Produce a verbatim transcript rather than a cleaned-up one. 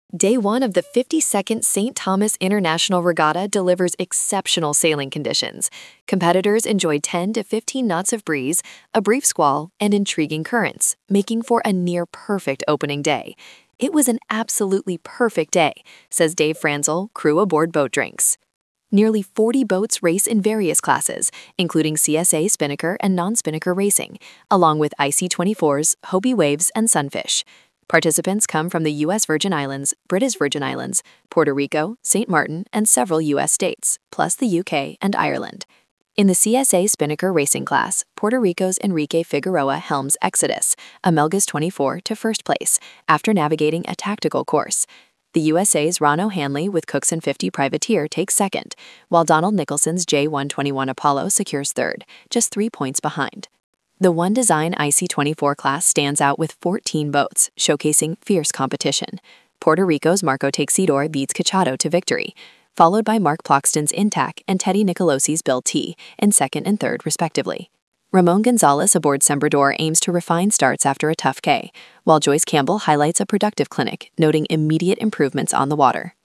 Day one of the fifty-second Saint Thomas International Regatta delivers exceptional sailing conditions. Competitors enjoyed ten to fifteen knots of breeze, a brief squall, and intriguing currents, making for a near-perfect opening day. It was an absolutely perfect day, says Dave Franzel, crew aboard Boat Drinks. Nearly forty boats race in various classes, including C S A Spinnaker and non-Spinnaker racing, along with I C twenty-fours, Hobie Waves, and Sunfish. Participants come from the U S Virgin Islands, British Virgin Islands, Puerto Rico, Saint Martin, and several U S states, plus the U K and Ireland. In the C S A Spinnaker racing class, Puerto Rico's Enrique Figueroa helms Exodus, a Melges twenty-four, to first place, after navigating a tactical course. The U S A's Ron Hanley with Cookson fifty Privateer takes second, while Donald Nicholson's J one twenty-one Apollo secures third, just three points behind. The One Design I C twenty-four class stands out with fourteen boats, showcasing fierce competition. Puerto Rico's Marco Texidor leads Cachado to victory, followed by Mark Ploxton's Intac and Teddy Nicolosi's Bill T in second and third, respectively. Ramon Gonzalez aboard Sembrador aims to refine starts after a tough K, while Joyce Campbell highlights a productive clinic, noting immediate improvements on the water.